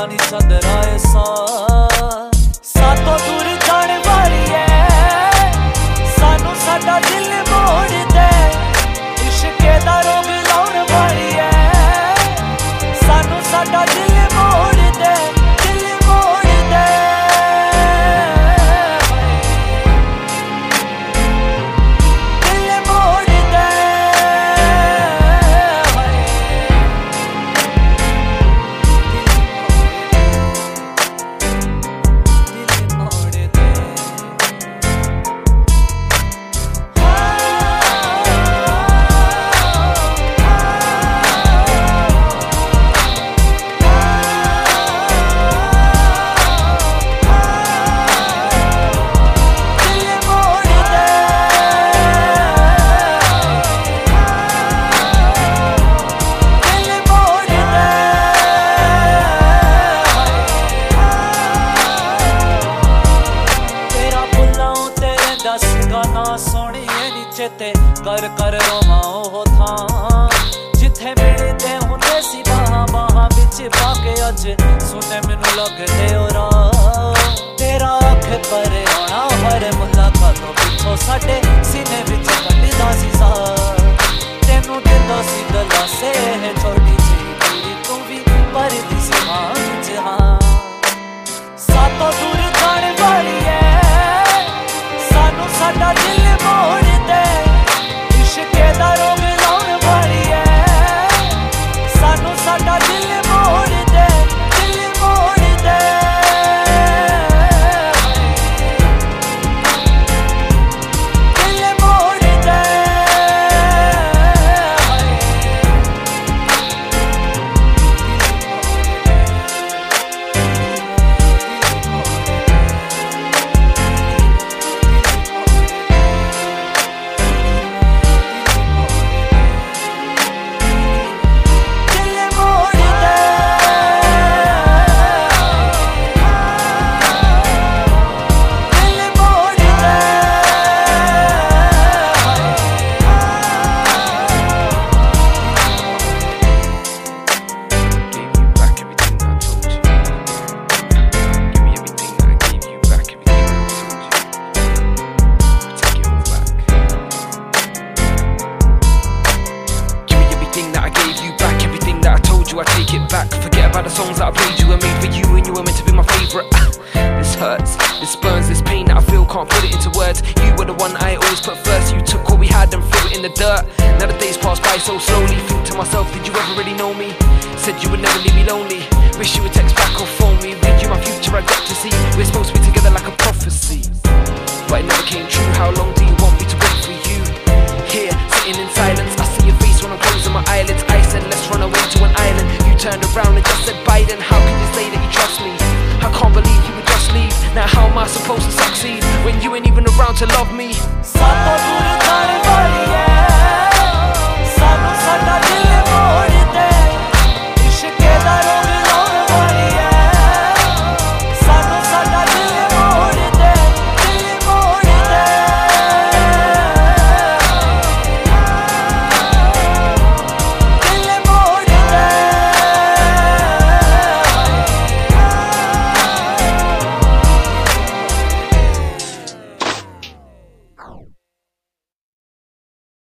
नी चंद्रा ऐसा सातों दूर जाने वाली है सानू साडा दिल मोड़ दे इश्के दा रोग लाउण वाली है सानू साडा दिल मोड़ दे दिल मोड़ दे दिल मोड़ दे दिल मोड़ दे गाना सोनिए नीचे ते कर कर रोवा ओह थां जिथे मिलदे हुंदे सी बाहां बाहां विच पाके अज सुने मैनू लगदे ओ राह तेरा अख पर आना हर मुलाकातों पिछों साडे सीने विच कटदा सी साह तेनू दिंदा सी दलासे छोटी जी तेरी तू भी परदी सी मां विच हां सातों दूर जाने वाली है सानू साडा दिल मोड़ दे इश्के दा रोग लाउण वाली है सानू साडा दिल मोड़ दे दिल मोड़ दे दिल मोड़ दे I take it back, forget about the songs that I played you and made for you and you were meant to be my favourite. This hurts, this burns, this pain that I feel, can't put it into words. You were the one I always put first, you took what we had and threw it in the dirt. Now the days pass by so slowly, think to myself, did you ever really know me? Said you would never leave me lonely, wish you would text back or phone me. Read you my future I got to see, we're supposed to be together like a prophecy. But it never came true, how long do you want me to wait for you? Here, sitting in silence, I see your face when I'm closing my eyelids. I said let's run away to an island, you turned around and just said Biden. How could you say that you trust me? I can't believe you would just leave. Now how am I supposed to succeed when you ain't even around to love me?